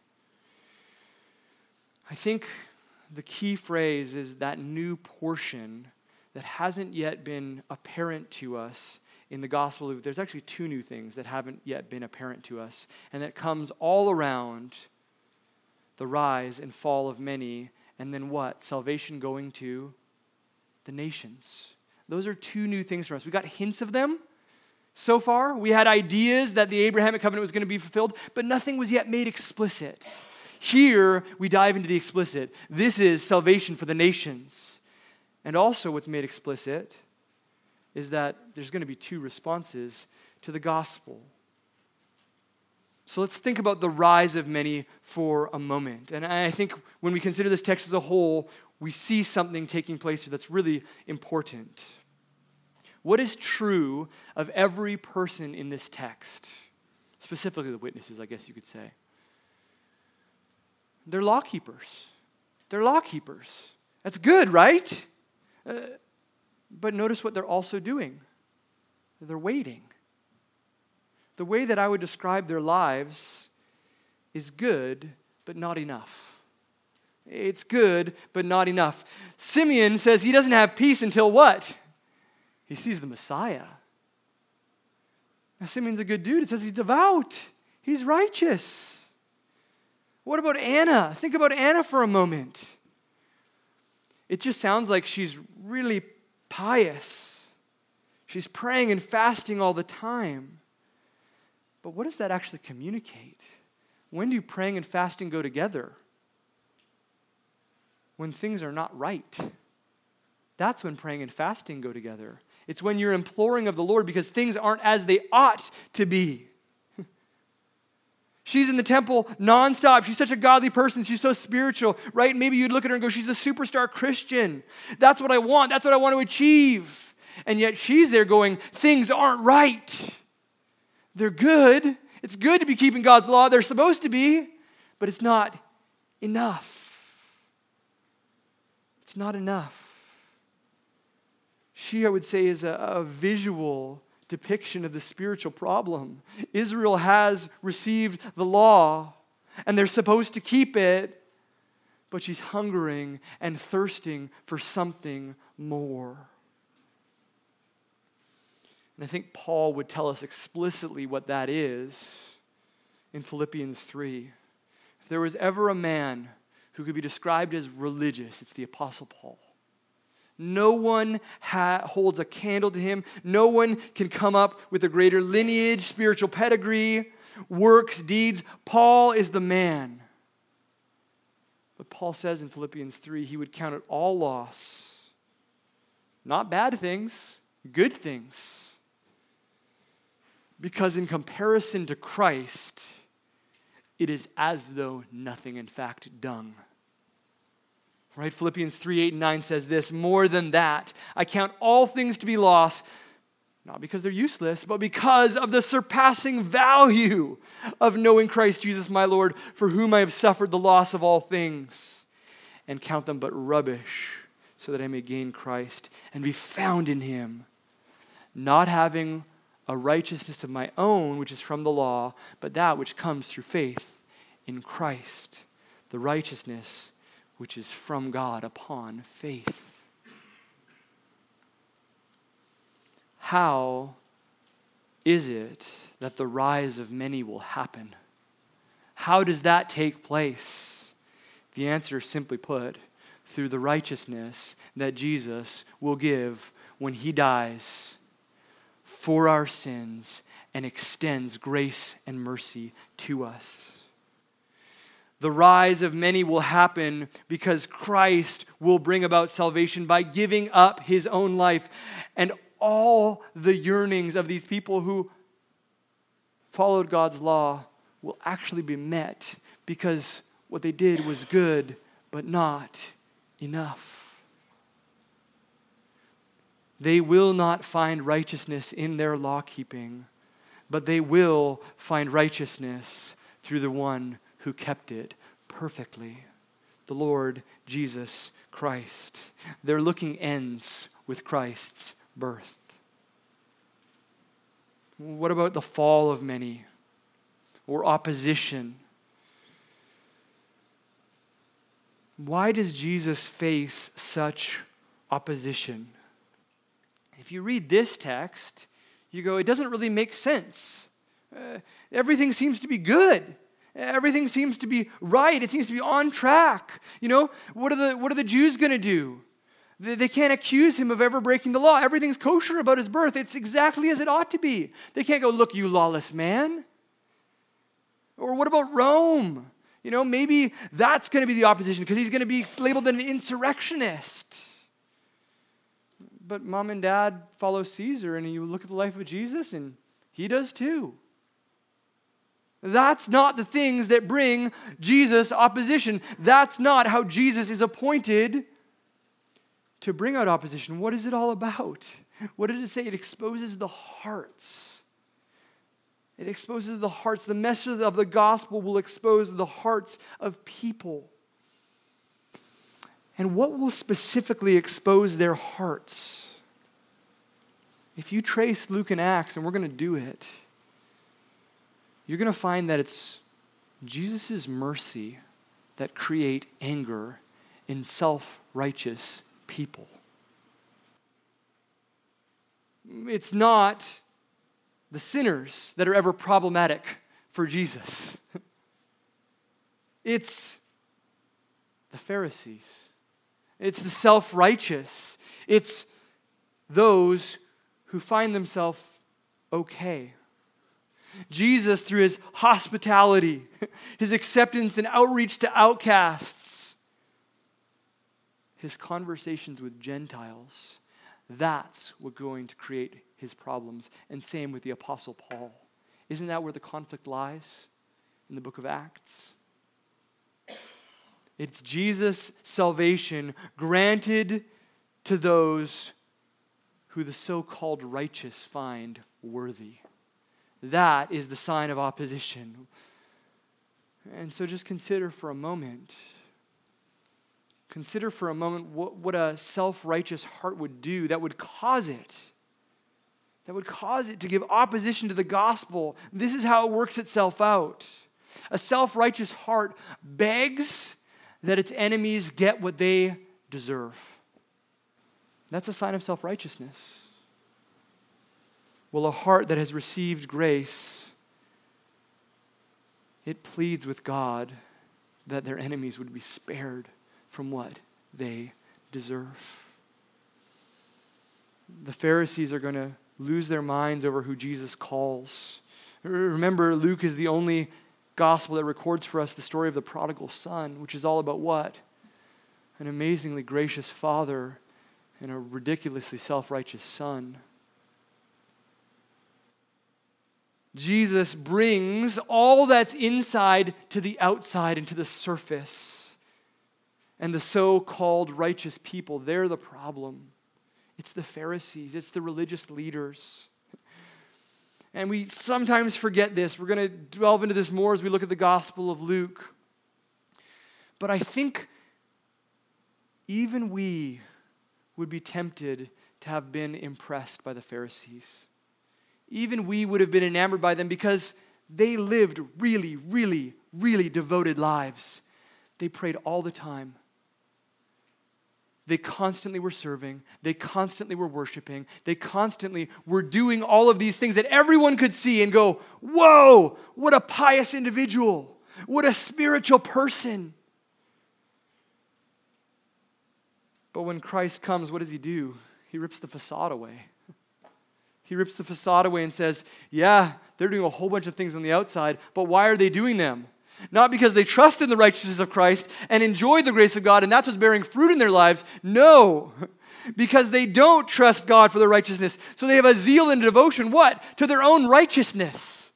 I think the key phrase is that new portion that hasn't yet been apparent to us in the Gospel of Luke. There's actually 2 new things that haven't yet been apparent to us, and that comes all around the rise and fall of many, and then what? Salvation going to the nations. Those are 2 new things for us. We got hints of them so far. We had ideas that the Abrahamic covenant was going to be fulfilled, but nothing was yet made explicit. Here, we dive into the explicit. This is salvation for the nations. And also what's made explicit is that there's going to be 2 responses to the gospel. So let's think about the rise of many for a moment. And I think when we consider this text as a whole, we see something taking place here that's really important. What is true of every person in this text? Specifically the witnesses, I guess you could say. They're law keepers. That's good, right? But notice what they're also doing. They're waiting. The way that I would describe their lives is good, but not enough. It's good, but not enough. Simeon says he doesn't have peace until what? He sees the Messiah. Now, Simeon's a good dude. It says he's devout. He's righteous. What about Anna? Think about Anna for a moment. It just sounds like she's really pious. She's praying and fasting all the time. But what does that actually communicate? When do praying and fasting go together? When things are not right. That's when praying and fasting go together. It's when you're imploring of the Lord because things aren't as they ought to be. She's in the temple nonstop. She's such a godly person. She's so spiritual, right? Maybe you'd look at her and go, she's the superstar Christian. That's what I want. That's what I want to achieve. And yet she's there going, things aren't right. They're good. It's good to be keeping God's law. They're supposed to be, but it's not enough. It's not enough. She, I would say, is a visual depiction of the spiritual problem. Israel has received the law, and they're supposed to keep it, but she's hungering and thirsting for something more. And I think Paul would tell us explicitly what that is in Philippians 3. If there was ever a man who could be described as religious, it's the Apostle Paul. No one holds a candle to him. No one can come up with a greater lineage, spiritual pedigree, works, deeds. Paul is the man. But Paul says in Philippians 3, he would count it all loss. Not bad things, good things. Because in comparison to Christ, it is as though nothing, in fact, dung. Right? Philippians 3:8 and 9 says this, more than that, I count all things to be loss Not because they're useless, but because of the surpassing value of knowing Christ Jesus my Lord, for whom I have suffered the loss of all things, and count them but rubbish, so that I may gain Christ and be found in him, not having a righteousness of my own, which is from the law, but that which comes through faith in Christ, the righteousness which is from God upon faith. How is it that the rise of many will happen? How does that take place? The answer is simply put, through the righteousness that Jesus will give when he dies for our sins and extends grace and mercy to us. The rise of many will happen because Christ will bring about salvation by giving up his own life, and all the yearnings of these people who followed God's law will actually be met because what they did was good, but not enough. They will not find righteousness in their law keeping, but they will find righteousness through the one who kept it perfectly, the Lord Jesus Christ. Their looking ends with Christ's birth. What about the fall of many or opposition? Why does Jesus face such opposition? If you read this text, you go, it doesn't really make sense. Everything seems to be good. Everything seems to be right. It seems to be on track. You know, what are the Jews going to do? They can't accuse him of ever breaking the law. Everything's kosher about his birth. It's exactly as it ought to be. They can't go, look, you lawless man. Or what about Rome? You know, maybe that's going to be the opposition because he's going to be labeled an insurrectionist. But mom and dad follow Caesar, and you look at the life of Jesus, and he does too. That's not the things that bring Jesus opposition. That's not how Jesus is appointed to bring out opposition. What is it all about? What did it say? It exposes the hearts. It exposes the hearts. The message of the gospel will expose the hearts of people. And what will specifically expose their hearts? If you trace Luke and Acts, and we're going to do it, you're going to find that it's Jesus' mercy that create anger in self-righteous people. It's not the sinners that are ever problematic for Jesus. It's the Pharisees. It's the self-righteous. It's those who find themselves okay. Jesus, through his hospitality, his acceptance and outreach to outcasts, his conversations with Gentiles, that's what's going to create his problems. And same with the Apostle Paul. Isn't that where the conflict lies in the book of Acts? It's Jesus' salvation granted to those who the so-called righteous find worthy. That is the sign of opposition. And so just consider for a moment what a self-righteous heart would do that would cause it. That would cause it to give opposition to the gospel. This is how it works itself out. A self-righteous heart begs that its enemies get what they deserve. That's a sign of self-righteousness. Well, a heart that has received grace, it pleads with God that their enemies would be spared from what they deserve. The Pharisees are going to lose their minds over who Jesus calls. Remember, Luke is the only gospel that records for us the story of the prodigal son, which is all about what? An amazingly gracious father and a ridiculously self-righteous son. Jesus brings all that's inside to the outside and to the surface. And the so-called righteous people, they're the problem. It's the Pharisees. It's the religious leaders. And we sometimes forget this. We're going to delve into this more as we look at the Gospel of Luke. But I think even we would be tempted to have been impressed by the Pharisees. Even we would have been enamored by them because they lived really, really, really devoted lives. They prayed all the time. They constantly were serving. They constantly were worshiping. They constantly were doing all of these things that everyone could see and go, whoa, what a pious individual. What a spiritual person. But when Christ comes, what does he do? He rips the facade away. He rips the facade away and says, yeah, they're doing a whole bunch of things on the outside, but why are they doing them? Not because they trust in the righteousness of Christ and enjoy the grace of God, and that's what's bearing fruit in their lives. No, because they don't trust God for their righteousness. So they have a zeal and devotion, what? To their own righteousness.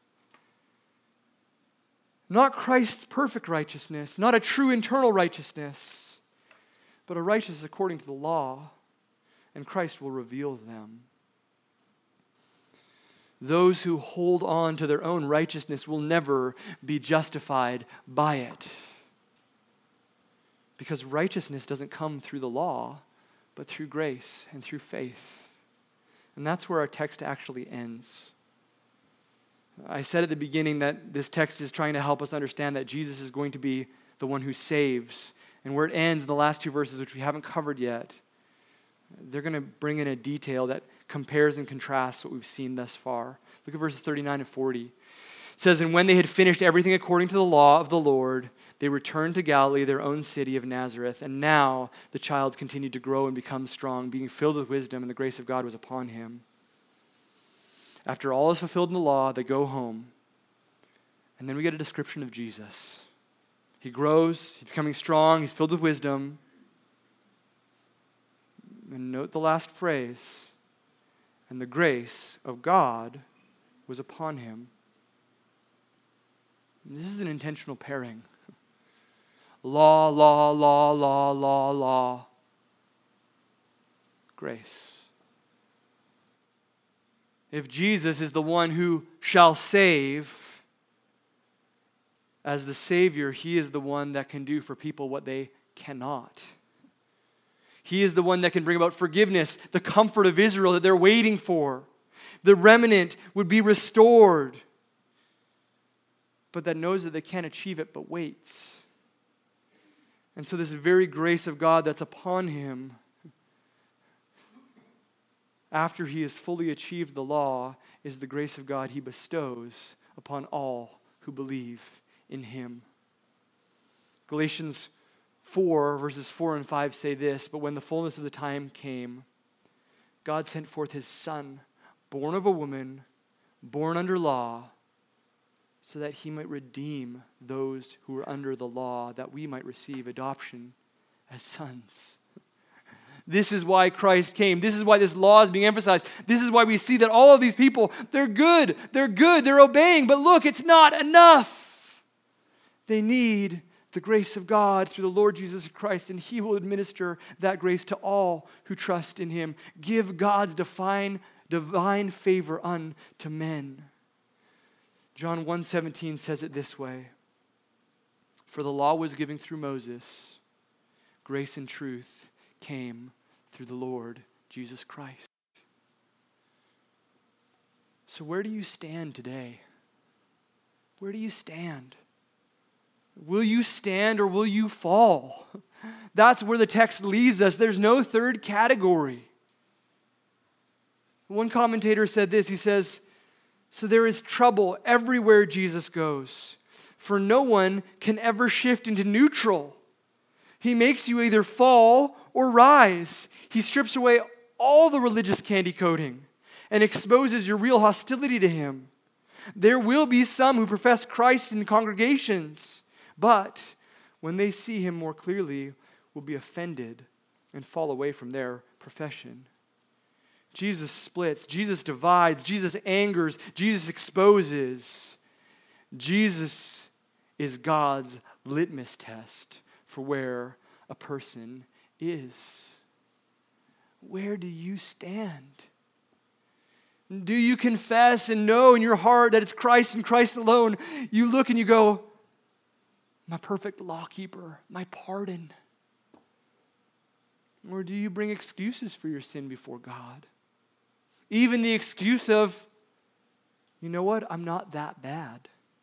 Not Christ's perfect righteousness, not a true internal righteousness, but a righteousness according to the law, and Christ will reveal them. Those who hold on to their own righteousness will never be justified by it. Because righteousness doesn't come through the law, but through grace and through faith. And that's where our text actually ends. I said at the beginning that this text is trying to help us understand that Jesus is going to be the one who saves. And where it ends in the last two verses, which we haven't covered yet, they're going to bring in a detail that compares and contrasts what we've seen thus far. Look at verses 39 and 40. It says, and when they had finished everything according to the law of the Lord, they returned to Galilee, their own city of Nazareth. And now the child continued to grow and become strong, being filled with wisdom, and the grace of God was upon him. After all is fulfilled in the law, they go home. And then we get a description of Jesus. He grows, he's becoming strong, he's filled with wisdom. And note the last phrase, and the grace of God was upon him. And this is an intentional pairing. Law, law, law, law, law, law. Grace. If Jesus is the one who shall save, as the Savior, he is the one that can do for people what they cannot. He is the one that can bring about forgiveness, the comfort of Israel that they're waiting for. The remnant would be restored, but that knows that they can't achieve it, but waits. And so this very grace of God that's upon him, after he has fully achieved the law, is the grace of God he bestows upon all who believe in him. Galatians 4, verses 4 and 5 say this, but when the fullness of the time came, God sent forth his Son, born of a woman, born under law, so that he might redeem those who were under the law, that we might receive adoption as sons. This is why Christ came. This is why this law is being emphasized. This is why we see that all of these people, they're good, they're obeying, but look, it's not enough. They need the grace of God through the Lord Jesus Christ, and he will administer that grace to all who trust in him. Give God's divine favor unto men. John 1:17 says it this way, for the law was given through Moses, grace and truth came through the Lord Jesus Christ. So where do you stand today? Where do you stand? Will you stand or will you fall? That's where the text leaves us. There's no third category. One commentator said this. He says, so there is trouble everywhere Jesus goes, for no one can ever shift into neutral. He makes you either fall or rise. He strips away all the religious candy coating and exposes your real hostility to him. There will be some who profess Christ in congregations, but when they see him more clearly, will be offended and fall away from their profession. Jesus splits, Jesus divides, Jesus angers, Jesus exposes. Jesus is God's litmus test for where a person is. Where do you stand? Do you confess and know in your heart that it's Christ and Christ alone? You look and you go, my perfect lawkeeper, my pardon. Or do you bring excuses for your sin before God? Even the excuse of, you know what, I'm not that bad.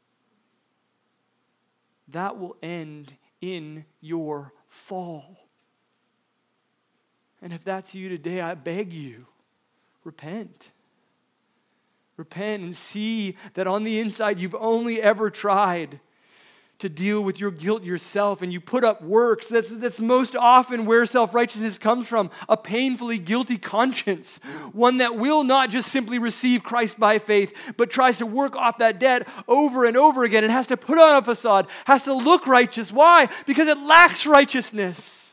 That will end in your fall. And if that's you today, I beg you, repent. Repent and see that on the inside you've only ever tried to deal with your guilt yourself, and you put up works. That's most often where self-righteousness comes from, a painfully guilty conscience, one that will not just simply receive Christ by faith, but tries to work off that debt over and over again. It has to put on a facade, has to look righteous. Why? Because it lacks righteousness.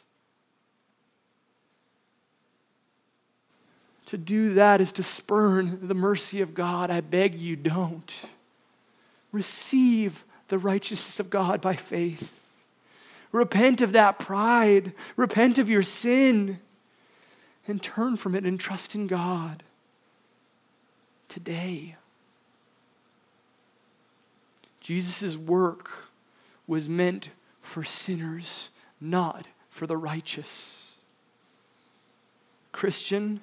To do that is to spurn the mercy of God. I beg you, don't. Receive the righteousness of God by faith. Repent of that pride. Repent of your sin. And turn from it and trust in God today. Jesus' work was meant for sinners, not for the righteous. Christian,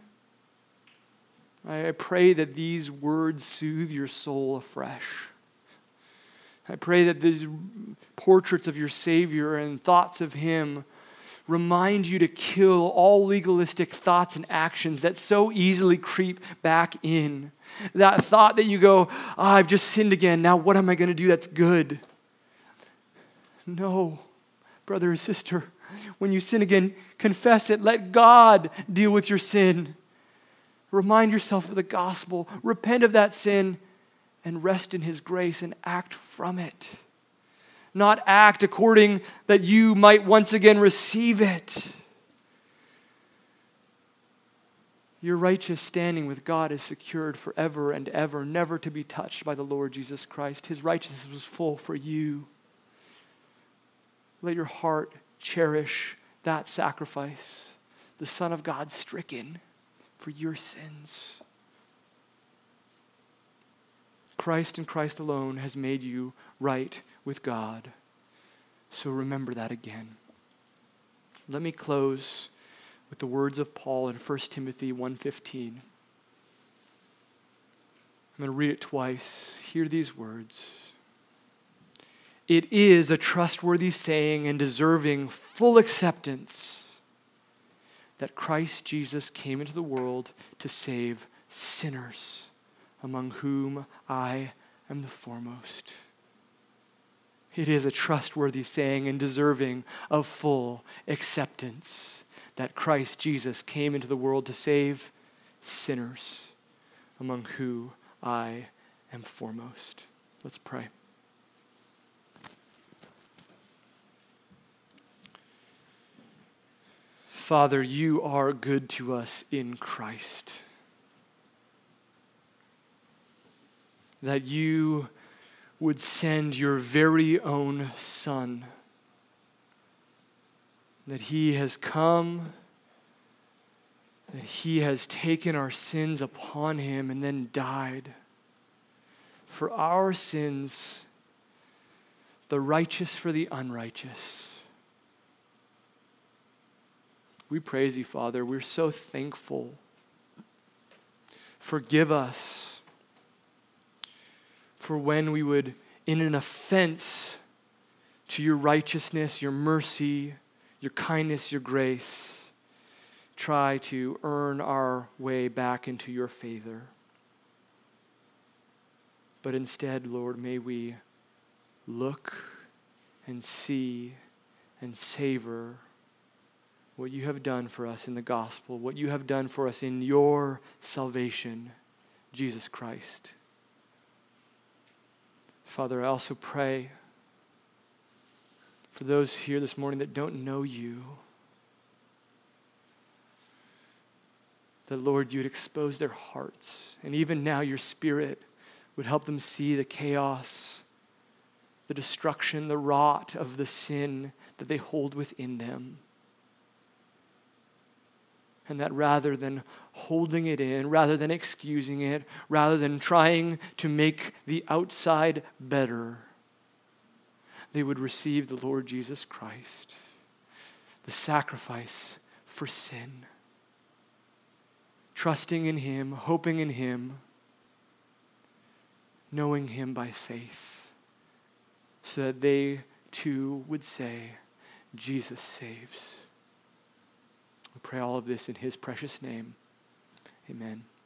I pray that these words soothe your soul afresh. I pray that these portraits of your Savior and thoughts of Him remind you to kill all legalistic thoughts and actions that so easily creep back in. That thought that you go, I've just sinned again, now what am I going to do that's good? No, brother or sister, when you sin again, confess it. Let God deal with your sin. Remind yourself of the gospel. Repent of that sin and rest in His grace and act from it. Not act according that you might once again receive it. Your righteous standing with God is secured forever and ever, never to be touched by the Lord Jesus Christ. His righteousness was full for you. Let your heart cherish that sacrifice, the Son of God stricken for your sins. Christ and Christ alone has made you right with God. So remember that again. Let me close with the words of Paul in 1 Timothy 1:15. I'm going to read it twice. Hear these words. It is a trustworthy saying and deserving full acceptance that Christ Jesus came into the world to save sinners, among whom I am the foremost. It is a trustworthy saying and deserving of full acceptance that Christ Jesus came into the world to save sinners, among whom I am foremost. Let's pray. Father, you are good to us in Christ. That you would send your very own Son. That He has come, that He has taken our sins upon Him and then died. For our sins, the righteous for the unrighteous. We praise you, Father. We're so thankful. Forgive us for when we would, in an offense to your righteousness, your mercy, your kindness, your grace, try to earn our way back into your favor. But instead, Lord, may we look and see and savor what you have done for us in the gospel, what you have done for us in your salvation, Jesus Christ. Father, I also pray for those here this morning that don't know you, that, Lord, you would expose their hearts. And even now, your Spirit would help them see the chaos, the destruction, the rot of the sin that they hold within them. And that rather than holding it in, rather than excusing it, rather than trying to make the outside better, they would receive the Lord Jesus Christ, the sacrifice for sin, trusting in him, hoping in him, knowing him by faith, so that they too would say, Jesus saves. We pray all of this in his precious name. Amen.